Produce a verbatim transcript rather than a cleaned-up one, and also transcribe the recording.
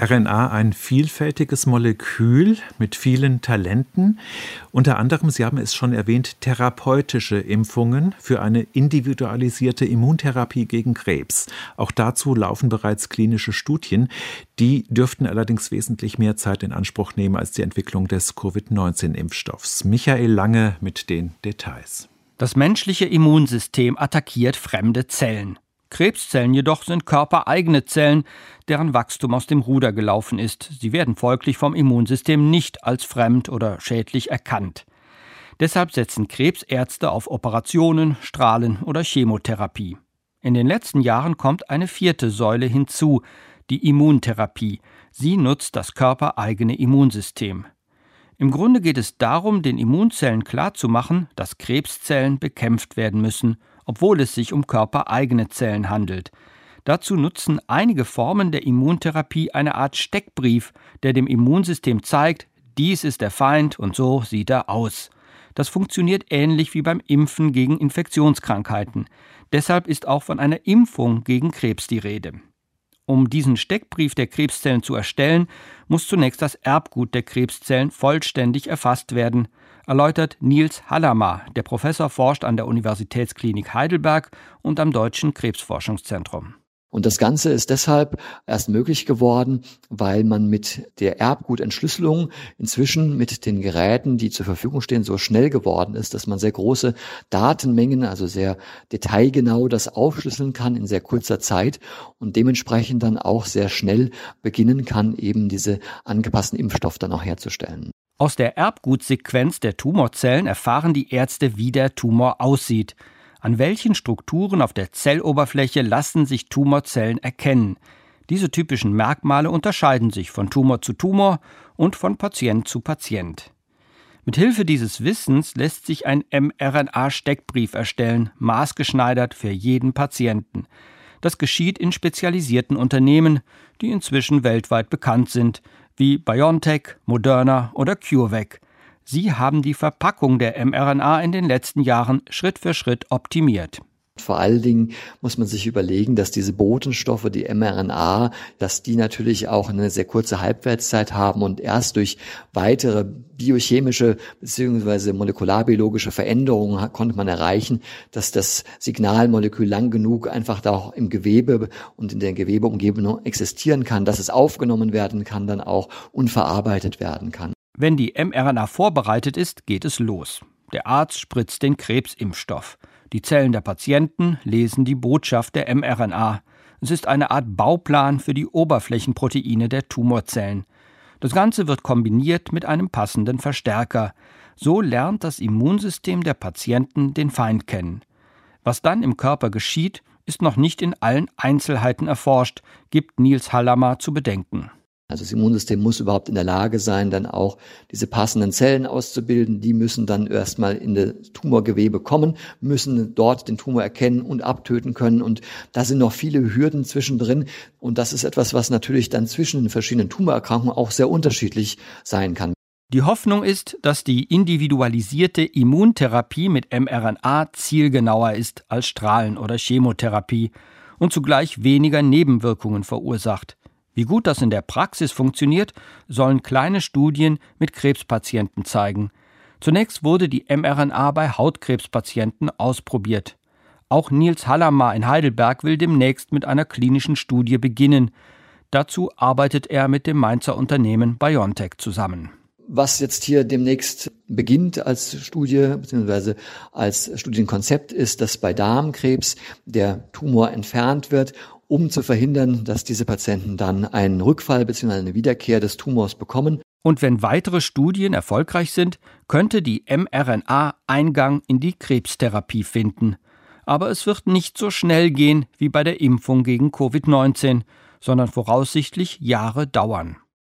R N A ein vielfältiges Molekül mit vielen Talenten. Unter anderem, Sie haben es schon erwähnt, therapeutische Impfungen für eine individualisierte Immuntherapie gegen Krebs. Auch dazu laufen bereits klinische Studien. Die dürften allerdings wesentlich mehr Zeit in Anspruch nehmen als die Entwicklung des Covid neunzehn Impfstoffs. Michael Lange mit den Details. Das menschliche Immunsystem attackiert fremde Zellen. Krebszellen jedoch sind körpereigene Zellen, deren Wachstum aus dem Ruder gelaufen ist. Sie werden folglich vom Immunsystem nicht als fremd oder schädlich erkannt. Deshalb setzen Krebsärzte auf Operationen, Strahlen oder Chemotherapie. In den letzten Jahren kommt eine vierte Säule hinzu, die Immuntherapie. Sie nutzt das körpereigene Immunsystem. Im Grunde geht es darum, den Immunzellen klarzumachen, dass Krebszellen bekämpft werden müssen, obwohl es sich um körpereigene Zellen handelt. Dazu nutzen einige Formen der Immuntherapie eine Art Steckbrief, der dem Immunsystem zeigt, dies ist der Feind und so sieht er aus. Das funktioniert ähnlich wie beim Impfen gegen Infektionskrankheiten. Deshalb ist auch von einer Impfung gegen Krebs die Rede. Um diesen Steckbrief der Krebszellen zu erstellen, muss zunächst das Erbgut der Krebszellen vollständig erfasst werden, erläutert Niels Hallamer. Der Professor forscht an der Universitätsklinik Heidelberg und am Deutschen Krebsforschungszentrum. Und das Ganze ist deshalb erst möglich geworden, weil man mit der Erbgutentschlüsselung inzwischen mit den Geräten, die zur Verfügung stehen, so schnell geworden ist, dass man sehr große Datenmengen, also sehr detailgenau das aufschlüsseln kann in sehr kurzer Zeit und dementsprechend dann auch sehr schnell beginnen kann, eben diese angepassten Impfstoffe dann auch herzustellen. Aus der Erbgutsequenz der Tumorzellen erfahren die Ärzte, wie der Tumor aussieht. An welchen Strukturen auf der Zelloberfläche lassen sich Tumorzellen erkennen? Diese typischen Merkmale unterscheiden sich von Tumor zu Tumor und von Patient zu Patient. Mithilfe dieses Wissens lässt sich ein mRNA-Steckbrief erstellen, maßgeschneidert für jeden Patienten. Das geschieht in spezialisierten Unternehmen, die inzwischen weltweit bekannt sind, wie BioNTech, Moderna oder CureVac. Sie haben die Verpackung der mRNA in den letzten Jahren Schritt für Schritt optimiert. Vor allen Dingen muss man sich überlegen, dass diese Botenstoffe, die mRNA, dass die natürlich auch eine sehr kurze Halbwertszeit haben und erst durch weitere biochemische bzw. molekularbiologische Veränderungen konnte man erreichen, dass das Signalmolekül lang genug einfach da auch im Gewebe und in der Gewebeumgebung existieren kann, dass es aufgenommen werden kann, dann auch unverarbeitet werden kann. Wenn die mRNA vorbereitet ist, geht es los. Der Arzt spritzt den Krebsimpfstoff. Die Zellen der Patienten lesen die Botschaft der mRNA. Es ist eine Art Bauplan für die Oberflächenproteine der Tumorzellen. Das Ganze wird kombiniert mit einem passenden Verstärker. So lernt das Immunsystem der Patienten den Feind kennen. Was dann im Körper geschieht, ist noch nicht in allen Einzelheiten erforscht, gibt Niels Hallamer zu bedenken. Also das Immunsystem muss überhaupt in der Lage sein, dann auch diese passenden Zellen auszubilden. Die müssen dann erstmal in das Tumorgewebe kommen, müssen dort den Tumor erkennen und abtöten können. Und da sind noch viele Hürden zwischendrin. Und das ist etwas, was natürlich dann zwischen den verschiedenen Tumorerkrankungen auch sehr unterschiedlich sein kann. Die Hoffnung ist, dass die individualisierte Immuntherapie mit mRNA zielgenauer ist als Strahlen- oder Chemotherapie und zugleich weniger Nebenwirkungen verursacht. Wie gut das in der Praxis funktioniert, sollen kleine Studien mit Krebspatienten zeigen. Zunächst wurde die mRNA bei Hautkrebspatienten ausprobiert. Auch Niels Hallamer in Heidelberg will demnächst mit einer klinischen Studie beginnen. Dazu arbeitet er mit dem Mainzer Unternehmen BioNTech zusammen. Was jetzt hier demnächst beginnt als Studie bzw. als Studienkonzept ist, dass bei Darmkrebs der Tumor entfernt wird, um zu verhindern, dass diese Patienten dann einen Rückfall bzw. eine Wiederkehr des Tumors bekommen. Und wenn weitere Studien erfolgreich sind, könnte die mRNA Eingang in die Krebstherapie finden. Aber es wird nicht so schnell gehen wie bei der Impfung gegen Covid neunzehn, sondern voraussichtlich Jahre dauern.